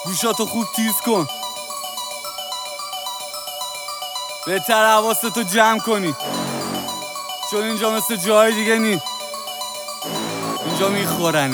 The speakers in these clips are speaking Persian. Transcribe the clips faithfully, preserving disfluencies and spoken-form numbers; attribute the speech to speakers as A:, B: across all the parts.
A: گوشاتو خوب تیز کن، بهتر حواستو جمع کنی، چون اینجا مثل جای دیگه نی، اینجا میخورنه.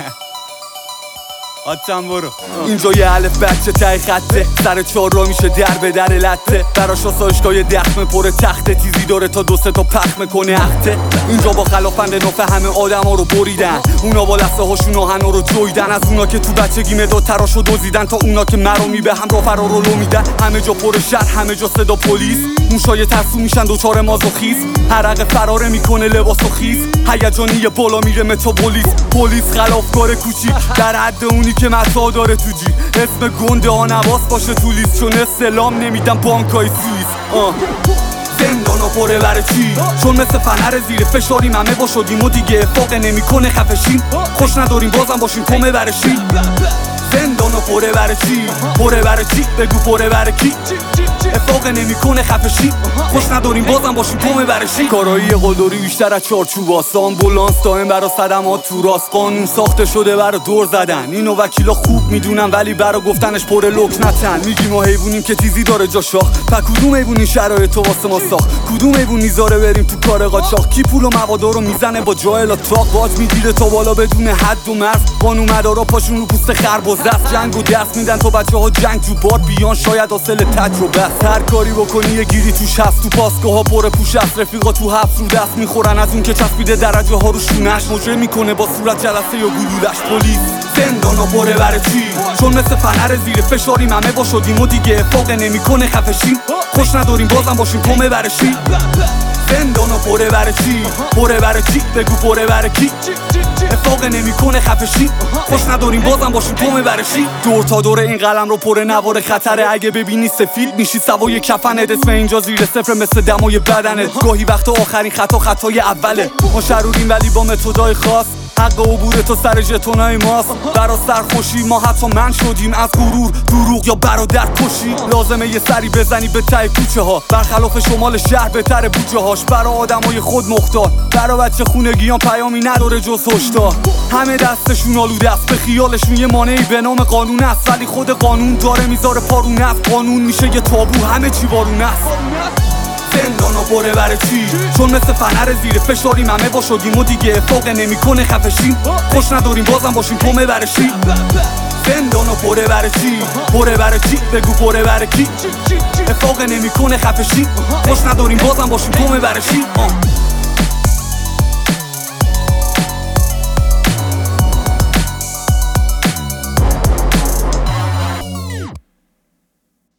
A: آتم برو. اینجا یه الف بچه تای خطه، سر چهار را میشه در به در لطه، براش آسایشگاه یه دخمه پر تخته، تیزی داره تا دو سه تا پخمه کنه اخته. اینجا با خلافند نفع همه آدم ها رو بریدن، اونا با لسه هاشون آهنا رو جویدن، از اونا که تو بچگی مداد تراش رو دوزیدن تا اونا که مرا میبه هم را فرار رو میدن. همه جا پر شهر، همه جا صدا پلیس، موشای ترسو میشن دوچار مازوخیز، حرق فراره میکنه لباس و خیز، هیجانی بالا میره متابولیز. پلیس خلافکار کوچیک در حد اونی که متا داره تو جی، اسم گنده ها نواس باشه تو لیست، چون استلام نمیدم بانکای سوئیس. آه زندانا پره بره چی؟ چون مثل فنر زیر فشاریم همه با شدیم و دیگه افاقه نمیکنه خفشیم، خوش نداریم بازم باشیم کمه برشی. زندانا پره بره چی؟ پره بره چی؟ بگو پره بره کی؟ افاقه نمیکنه خفشی، خوش نداریم بازم باشیم کمه برشی. کارایی قلدری بیشتر از چارچوباست، آمبولانس دائم برا صدمات تو راست، قانون ساخته شده برا دور زدن، اینو وکیلا خوب میدونن ولی برا گفتنش پر لوک نتن. میگیم ما حیوونیم که تیزی داره جا شاخ، پا کدوم حیوونی شرایط تو واسه ما ساخت؟ کدوم حیوون میذاره بریم تو کار قاچاق؟ کی پول و مواد رو میزنه با جاهلا تاق، باج میگیره تا بالا بدون حد و مرز، قانونمدارا پاشون رو پوست خرباز دست، جنگ و درس میدن تا بچه‌ها جنگ جو بار بیان، شاید حاصل تجربه است. هر کاری بکنی یه گیری توش هست، تو پاسگاه ها پر پوش است، رفیقا تو حبس رو دست میخورن از اون که چسبیده درجه ها رو شونش، مجره میکنه با صورت جلسه یا گلولش پلیس. زندانا پره بره چی؟ چون مثل فنر زیر فشاریم همه با شدیم و دیگه افاقه نمیکنه خفشیم، خوش نداریم بازم باشیم کمه برشی. زندانا پره بره چی؟ پره بره چی؟ بگو پره بره کی؟ افاقه نمیکنه خفشی، خوش نداریم بازم باشیم کمه برشی. دور تا دور این قلم رو پر نوار خطره، اگه ببینی سفید میشی سوای کفنت، اسم اینجا زیر صفر مثل دمای بدنت، گاهی وقتا آخرین خطا خطای اوله. ما شروریم ولی با متدای خاص، حق عبور تو سر ژتونای ماست، برا سرخوشی ما حتی من شدیم از غرور، دروغ یا برادر کشی. لازمه یه سری بزنی به ته کوچه ها، برخلاف شمال شهر بهتره بوجه هاش، برا آدمای خود مختار، برا بچه خونگیان پیامی نداره جز هشدار. همه دستشون آلوده است، به خیالشون یه مانعی به نام قانون است، ولی خود قانون داره میذاره پارون است، قانون میشه یه تابو همه چی بارون است. زندانا پره بره چی؟ چون مثل فنر زیر فشاریم همه با شدیم و دیگه افاقه نمیکنه خفشیم، خوش نداریم بازم باشیم کمه برشی. زندانا پره بره چی؟ پره بره چی؟ بگو پره بره کی؟ افاقه نمیکنه خفشی، خوش نداریم بازم باشیم کمه برشی.